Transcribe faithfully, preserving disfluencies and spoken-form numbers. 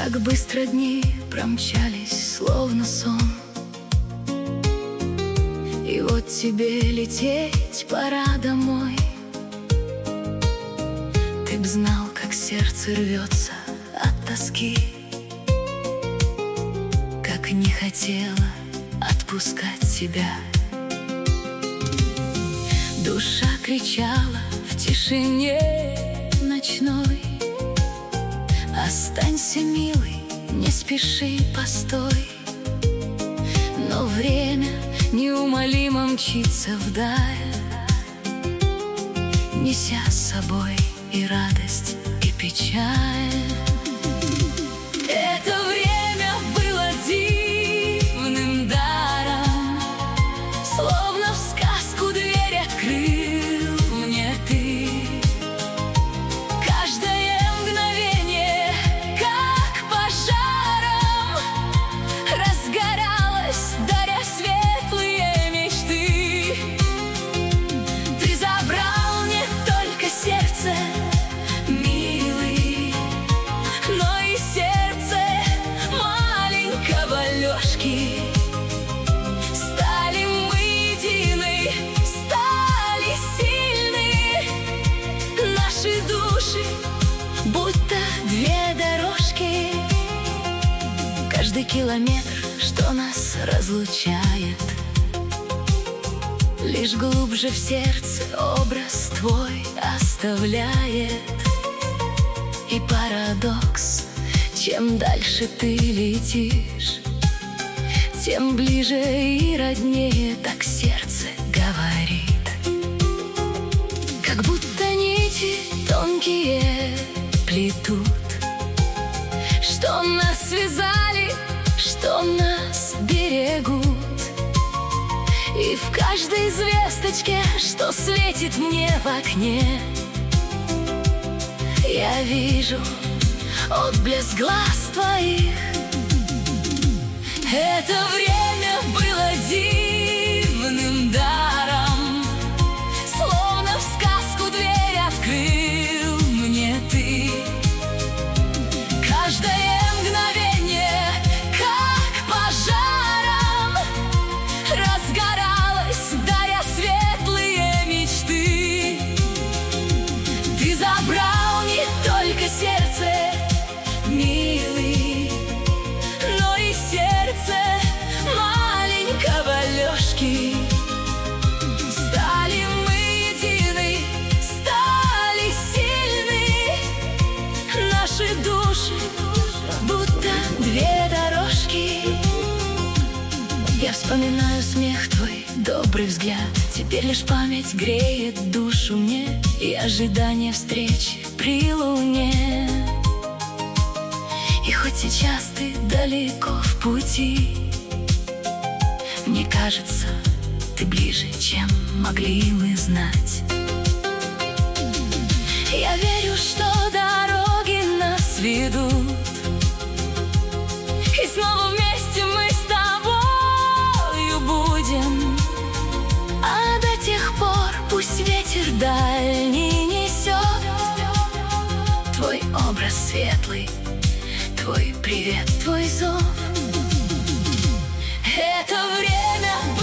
Как быстро дни промчались, словно сон. И вот тебе лететь пора домой. Ты б знал, как сердце рвется от тоски, как не хотела отпускать тебя. Душа кричала в тишине ночной: останься, милый, не спеши, постой. Но время неумолимо мчится вдаль, неся с собой и радость, и печаль. Это время было дивным даром, словно в сказку дверь открыл мне ты. Каждое мгновение, как пожаром, разгоралось, даря светлые мечты. Ты забрал не только сердце, милый, но и сердце маленького Лёшки. Стали мы едины, стали сильны наши души, будто две дорожки. Каждый километр, что нас разлучает, лишь глубже в сердце образ твой оставляет. И парадокс: чем дальше ты летишь, тем ближе и роднее, так сердце говорит. Как будто нити тонкие плетут, что нас связали, что нас берегут. И в каждой звездочке, что светит мне в окне, я вижу отблеск глаз твоих. Это время было дивным даром, словно в сказку дверь открыл мне ты. Каждое мгновение, как пожаром, разгоралось, даря светлые мечты. Ты забрал не только сердце, милый, но и сердце маленького Лёшки. Стали мы едины, стали сильны наши души, будто две дорожки. Я вспоминаю смех твой, добрый взгляд. Теперь лишь память греет душу мне, и ожидание встречи при луне. И хоть сейчас ты далеко в пути, мне кажется, ты ближе, чем могли мы знать. Я верю, что дороги нас ведут, и снова вместе мы с тобою будем. А до тех пор пусть ветер дальний несет твой образ светлый, твой привет, твой зов. Это время